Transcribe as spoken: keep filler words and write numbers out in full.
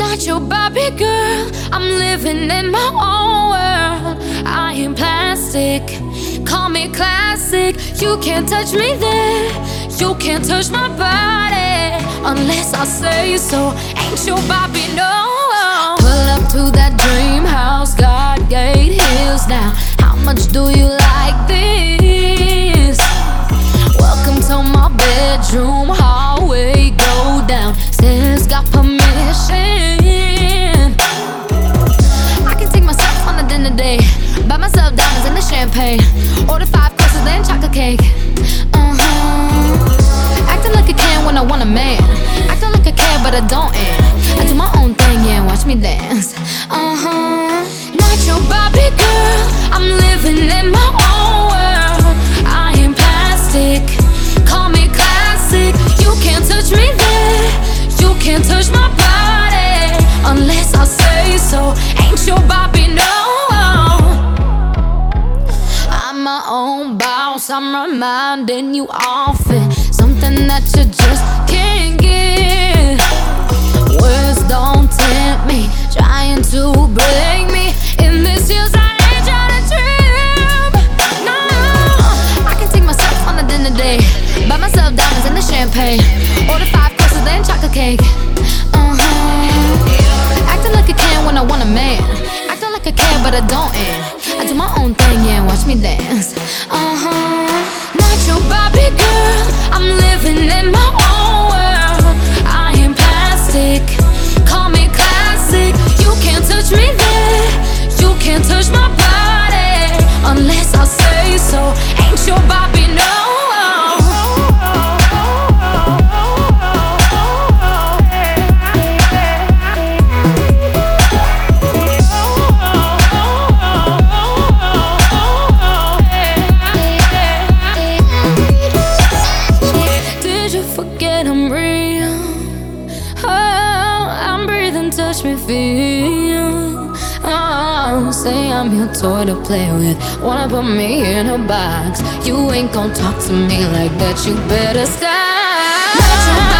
Not your Barbie girl, I'm living in my own world. I am plastic, call me classic. You can't touch me there, you can't touch my body unless I say so. Ain't your Barbie, no. Pull up to that dream house, God gate hills now. How much do you like this? Welcome to my bedroom, hallway, go down. Stairs got permission. I can take myself on a dinner date, buy myself diamonds and the champagne, order five courses then chocolate cake. Uh-huh. Acting like I can when I want a man, acting like I care but I don't, and I do my own thing, yeah, watch me dance. Uh-huh. Not your Barbie girl, I'm living in my own world. I am plastic, call me classic. You can't touch me there, you can't touch my body unless I say so. Ain't your Barbie, no. I'm my own boss, I'm reminding you often, something that you just can't get. Words don't tempt me, trying to break me. In this years I ain't trying to trip. No, I can take myself on a dinner date, buy myself diamonds and the champagne, order five courses then chocolate cake. Uh-huh. Acting like I can when I want a man, acting like I care but I don't, and I do my own thing, yeah, watch me dance. Uh-huh. Not your Barbie girl, I'm living in my own world. I am plastic, call me classic. You can't touch me there, you can't touch my body unless I say so. Ain't your Barbie, no. Touch me, feel. Oh, say I'm your toy to play with, wanna put me in a box. You ain't gon' talk to me like that, you better stop.